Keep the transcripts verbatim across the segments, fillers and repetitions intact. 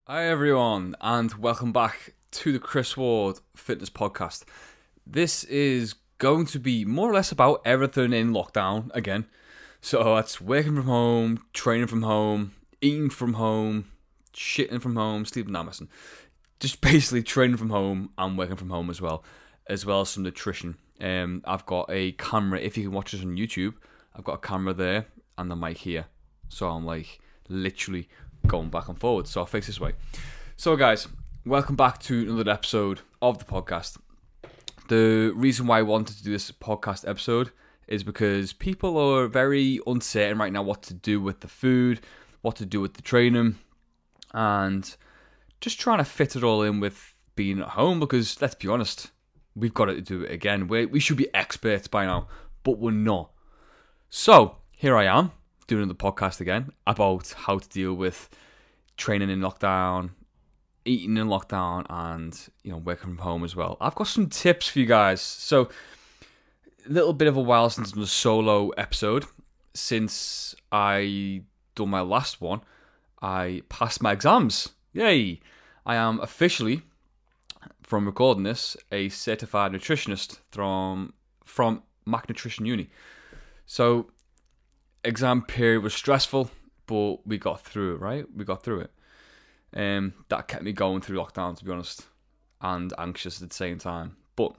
Hi everyone, and welcome back to the Chris Ward Fitness Podcast. This is going to be more or less about everything in lockdown again. So that's working from home, training from home, eating from home, shitting from home, sleeping, nah, missing. Just basically training from home and working from home as well, as well as some nutrition. Um, I've got a camera, if you can watch this on YouTube, I've got a camera there and the mic here. So I'm like literally going back and forward. So I'll face this way. So guys, welcome back to another episode of the podcast. The reason why I wanted to do this podcast episode is because people are very uncertain right now what to do with the food, what to do with the training, and just trying to fit it all in with being at home, because let's be honest, we've got to do it again. we we should be experts by now, but we're not. So here I am doing the podcast again about how to deal with training in lockdown, eating in lockdown, and you know, working from home as well. I've got some tips for you guys. So a little bit of a while since the solo episode. Since I done my last one, I passed my exams. Yay! I am officially, from recording this, a certified nutritionist from from Mac Nutrition Uni. So exam period was stressful, but we got through it, right? We got through it. Um, that kept me going through lockdown, to be honest, and anxious at the same time. But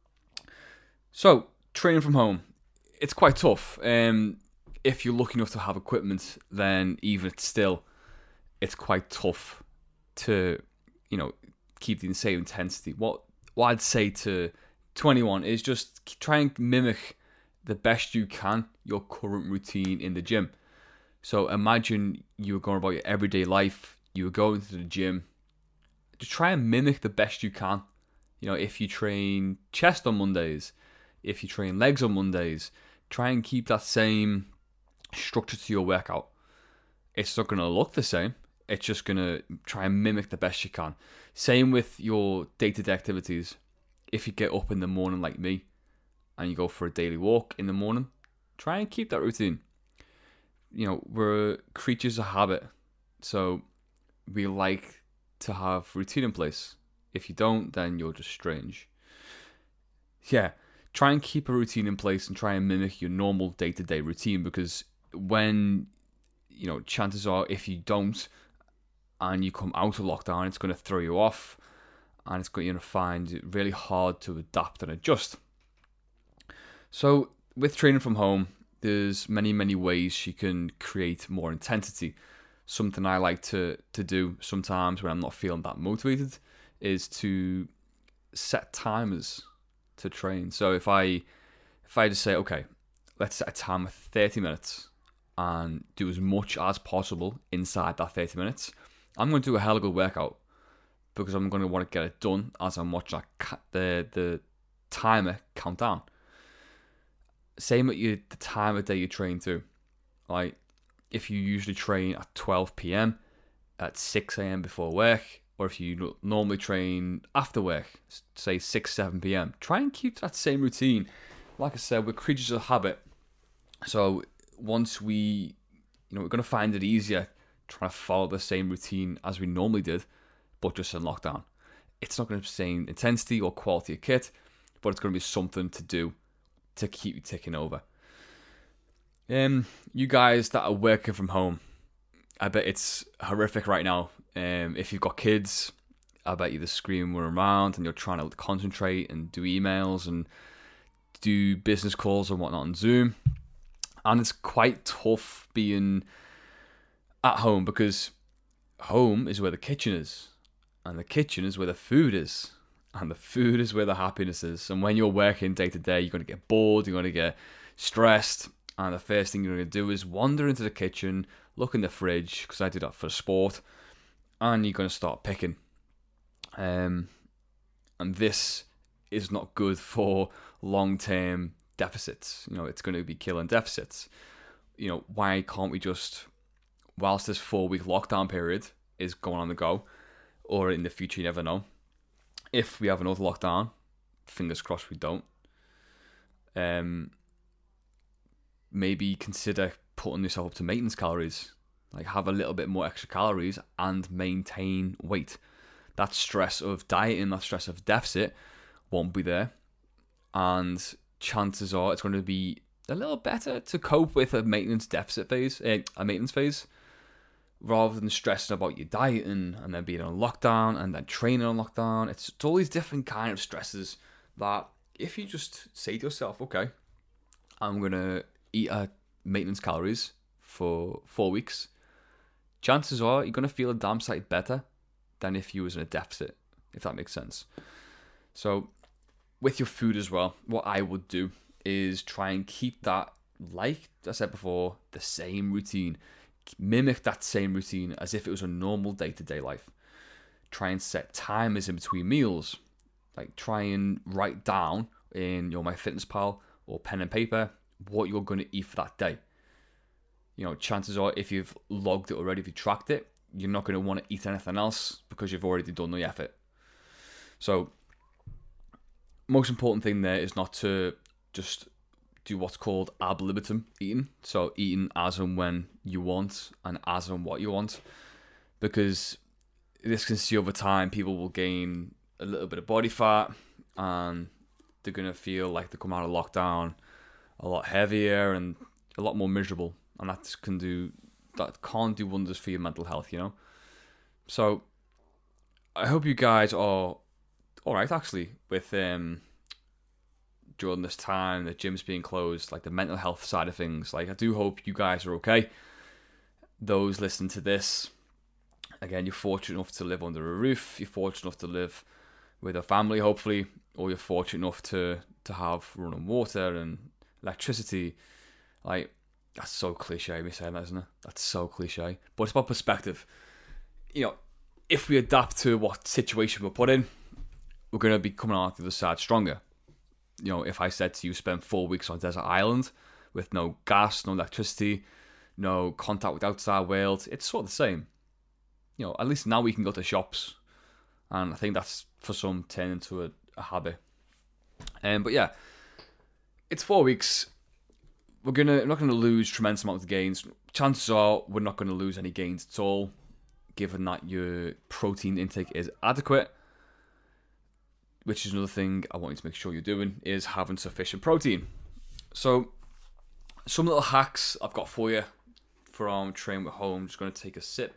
so training from home, it's quite tough. Um, if you're lucky enough to have equipment, then even still, it's quite tough to, you know, keep the same intensity. What what I'd say to to anyone is just try and mimic the best you can your current routine in the gym. So imagine you were going about your everyday life, you were going to the gym. Just try and mimic the best you can. You know, if you train chest on Mondays, if you train legs on Mondays, try and keep that same structure to your workout. It's not going to look the same. It's just going to try and mimic the best you can. Same with your day-to-day activities. If you get up in the morning like me and you go for a daily walk in the morning, try and keep that routine. You know, we're creatures of habit. So we like to have routine in place. If you don't, then you're just strange. Yeah, try and keep a routine in place and try and mimic your normal day-to-day routine, because when, you know, chances are if you don't and you come out of lockdown, it's going to throw you off and it's going to find it really hard to adapt and adjust. So with training from home, there's many, many ways you can create more intensity. Something I like to, to do sometimes when I'm not feeling that motivated is to set timers to train. So if I if I just say, okay, let's set a timer of thirty minutes and do as much as possible inside that thirty minutes, I'm going to do a hell of a good workout, because I'm going to want to get it done as I'm watching that the the timer count down. Same with you, the time of day you train to. Like, if you usually train at twelve p.m, at six a.m. before work, or if you normally train after work, say six, seven p.m, try and keep that same routine. Like I said, we're creatures of habit. So once we, you know, we're going to find it easier trying to follow the same routine as we normally did, but just in lockdown. It's not going to be the same intensity or quality of kit, but it's going to be something to do to keep you ticking over. Um, you guys that are working from home, I bet it's horrific right now. Um, if you've got kids, I bet you the screaming around and you're trying to concentrate and do emails and do business calls and whatnot on Zoom. And it's quite tough being at home, because home is where the kitchen is, and the kitchen is where the food is, and the food is where the happiness is. And when you're working day to day, you're going to get bored, you're going to get stressed, and the first thing you're going to do is wander into the kitchen, look in the fridge, because I do that for sport, and you're going to start picking. Um, and this is not good for long-term deficits. You know, it's going to be killing deficits. You know, why can't we just, whilst this four-week lockdown period is going on the go, or in the future, you never know, if we have another lockdown, fingers crossed we don't, um, maybe consider putting yourself up to maintenance calories. like have a little bit more extra calories and maintain weight. That stress of dieting, that stress of deficit won't be there. And chances are it's going to be a little better to cope with a maintenance deficit phase, eh, a maintenance phase, rather than stressing about your dieting and then being on lockdown and then training on lockdown. It's, it's all these different kind of stresses that if you just say to yourself, okay, I'm going to eat at maintenance calories for four weeks, chances are you're going to feel a damn sight better than if you was in a deficit, if that makes sense. So with your food as well, what I would do is try and keep that, like I said before, the same routine. Mimic that same routine as if it was a normal day-to-day life. Try and set timers in between meals. Like try and write down in your MyFitnessPal or pen and paper what you're going to eat for that day. You know, chances are if you've logged it already, if you tracked it, you're not going to want to eat anything else because you've already done the effort. So most important thing there is not to just do what's called ad libitum eating. So eating as and when you want and as and what you want. Because this can see over time, people will gain a little bit of body fat and they're going to feel like they come out of lockdown a lot heavier and a lot more miserable. And that can do, that can't do wonders for your mental health, you know? So I hope you guys are all right, actually, with um, during this time, the gym's being closed, like the mental health side of things. Like, I do hope you guys are okay. Those listening to this, again, you're fortunate enough to live under a roof. You're fortunate enough to live with a family, hopefully, or you're fortunate enough to, to have running water and electricity. Like, that's so cliche, me saying that, isn't it? That's so cliche. But it's about perspective. You know, if we adapt to what situation we're put in, we're going to be coming out the other side stronger. You know, if I said to you, spend four weeks on a desert island with no gas, no electricity, no contact with the outside world, it's sort of the same. You know, at least now we can go to shops. And I think that's, for some, turned into a, a habit. Um, but yeah, it's four weeks. We're gonna we're not gonna lose tremendous amount of gains. Chances are we're not gonna lose any gains at all, given that your protein intake is adequate. Which is another thing I want you to make sure you're doing, is having sufficient protein. So some little hacks I've got for you from Train at Home. Just gonna take a sip.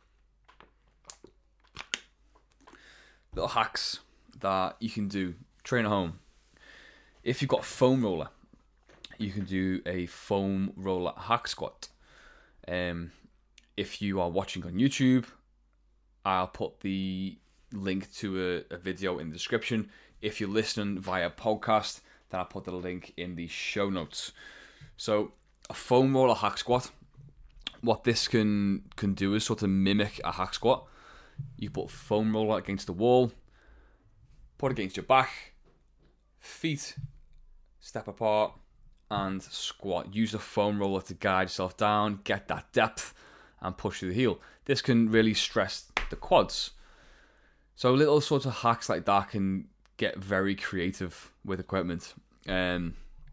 Little hacks that you can do. Train at home. If you've got a foam roller, you can do a foam roller hack squat. Um, if you are watching on YouTube, I'll put the link to a, a video in the description. If you're listening via podcast, then I'll put the link in the show notes. So a foam roller hack squat, what this can, can do is sort of mimic a hack squat. You put foam roller against the wall, put it against your back, feet step apart, and squat. Use the foam roller to guide yourself down, get that depth, and push through the heel. This can really stress the quads. So little sorts of hacks like that can get very creative with equipment. Um,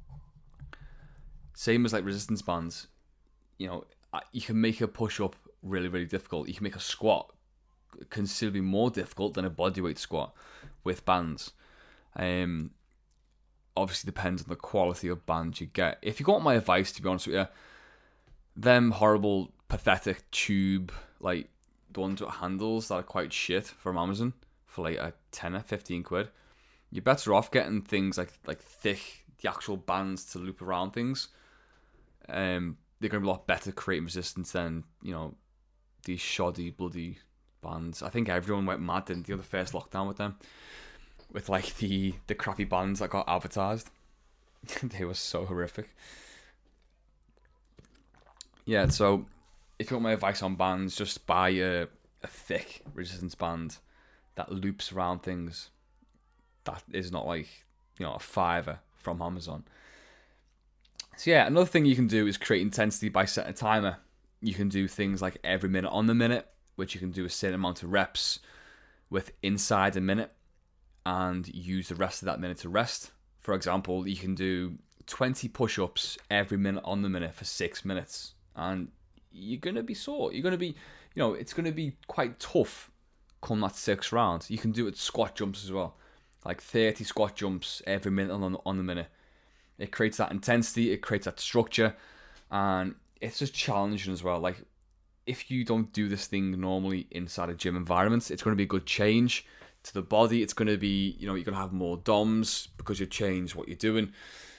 same as like resistance bands. You know, you can make a push-up really, really difficult. You can make a squat considerably more difficult than a bodyweight squat with bands. Um, obviously depends on the quality of bands you get. If you want my advice, to be honest with you, them horrible, pathetic tube, like the ones with handles that are quite shit from Amazon for like a tenner, fifteen quid, you're better off getting things like like thick, the actual bands to loop around things. Um, they're going to be a lot better creating resistance than, you know, these shoddy, bloody bands. I think everyone went mad, didn't they, the first lockdown with them? With like the, the crappy bands that got advertised. They were so horrific. Yeah, so if you want my advice on bands, just buy a, a thick resistance band that loops around things. That is not like, you know, a fiver from Amazon. So yeah, another thing you can do is create intensity by setting a timer. You can do things like every minute on the minute, which you can do a certain amount of reps with inside a minute and use the rest of that minute to rest. For example, you can do twenty push-ups every minute on the minute for six minutes. And you're going to be sore. You're going to be, you know, it's going to be quite tough come that sixth round. You can do it with squat jumps as well. Like thirty squat jumps every minute on, on the minute. It creates that intensity, it creates that structure, and it's just challenging as well. Like, if you don't do this thing normally inside a gym environment, it's going to be a good change to the body. It's going to be, you know, you're going to have more D O Ms because you change what you're doing.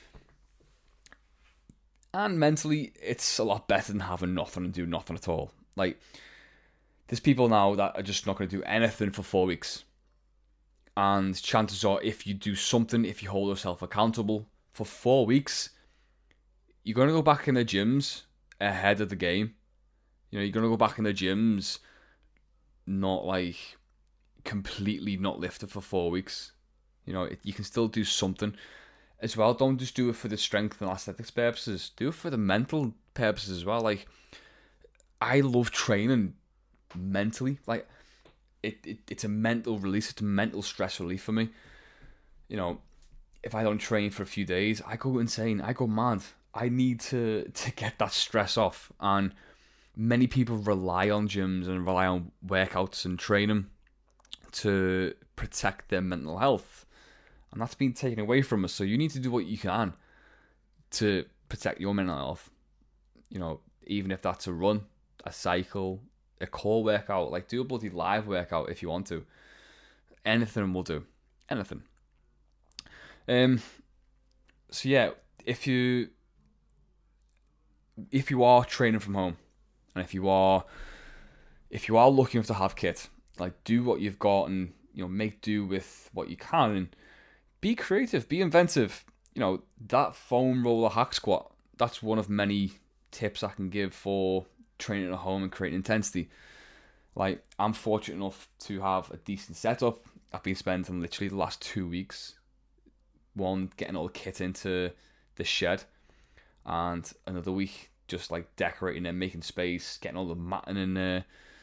And mentally, it's a lot better than having nothing and do nothing at all. Like, there's people now that are just not going to do anything for four weeks. And chances are, if you do something, if you hold yourself accountable for four weeks, you're going to go back in the gyms ahead of the game. You know, you're going to go back in the gyms not like completely not lifted for four weeks. You know, it, you can still do something as well. Don't just do it for the strength and aesthetics purposes. Do it for the mental purposes as well. Like, I love training mentally. Like, it, it it's a mental release. It's a mental stress relief for me. You know, if I don't train for a few days, I go insane. I go mad. I need to, to get that stress off. And many people rely on gyms and rely on workouts and training to protect their mental health. And that's been taken away from us. So you need to do what you can to protect your mental health. You know, even if that's a run, a cycle, a core workout, like do a bloody live workout if you want to. Anything will do. Anything. Um. So yeah, if you if you are training from home, and if you are if you are looking to have kit, like do what you've got and, you know, make do with what you can and be creative, be inventive. You know, that foam roller hack squat, that's one of many tips I can give for training at home and creating intensity. Like, I'm fortunate enough to have a decent setup. I've been spending literally the last two weeks, one, getting all the kit into the shed, and another week just like decorating and making space, getting all the matting in there.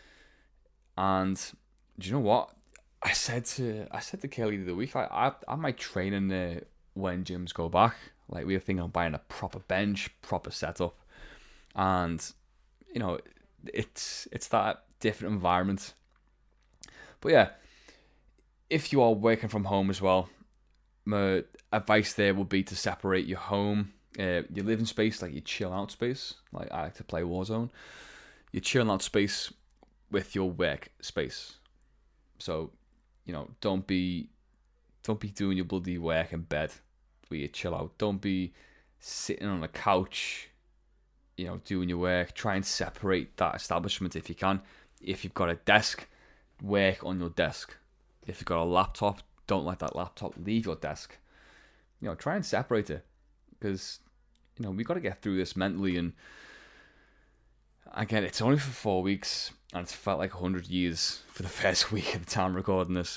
And do you know what? I said to I said to Kelly the other week, like, I I might train in there when gyms go back. Like, we were thinking of buying a proper bench, proper setup, and you know, it's it's that different environment. But yeah, if you are working from home as well, my advice there would be to separate your home, uh, your living space, like your chill out space. Like, I like to play Warzone. Your chill out space with your work space. So, you know, don't be don't be doing your bloody work in bed where you chill out. Don't be sitting on a couch, you know, doing your work. Try and separate that establishment if you can. If you've got a desk, work on your desk. If you've got a laptop, don't let that laptop leave your desk. You know, try and separate it, because, you know, we got to get through this mentally. And again, it's only for four weeks, and it's felt like a hundred years for the first week of the time recording this.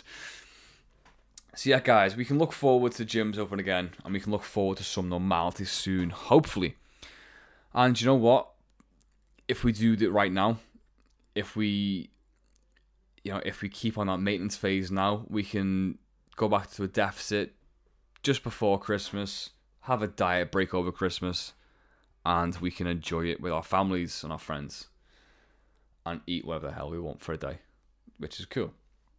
So yeah, guys, we can look forward to gyms open again, and we can look forward to some normality soon, hopefully. And you know what? If we do it right now, if we, you know, if we keep on that maintenance phase now, we can go back to a deficit just before Christmas, have a diet break over Christmas, and we can enjoy it with our families and our friends and eat whatever the hell we want for a day, which is cool.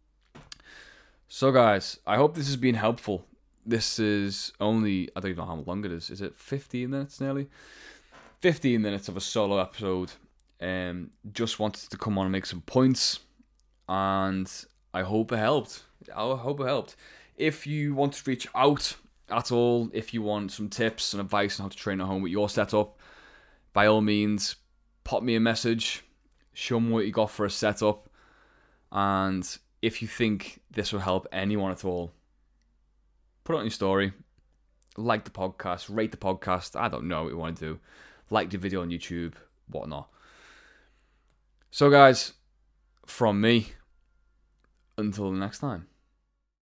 So guys, I hope this has been helpful. This is only, I don't even know how long it is. Is it fifteen minutes nearly? fifteen minutes of a solo episode. Um, just wanted to come on and make some points, and I hope it helped. I hope it helped. If you want to reach out at all, if you want some tips and advice on how to train at home with your setup, by all means, pop me a message. Show me what you got for a setup. And if you think this will help anyone at all, put it on your story. Like the podcast, rate the podcast. I don't know what you want to do. Like the video on YouTube, whatnot. So guys, from me, until the next time.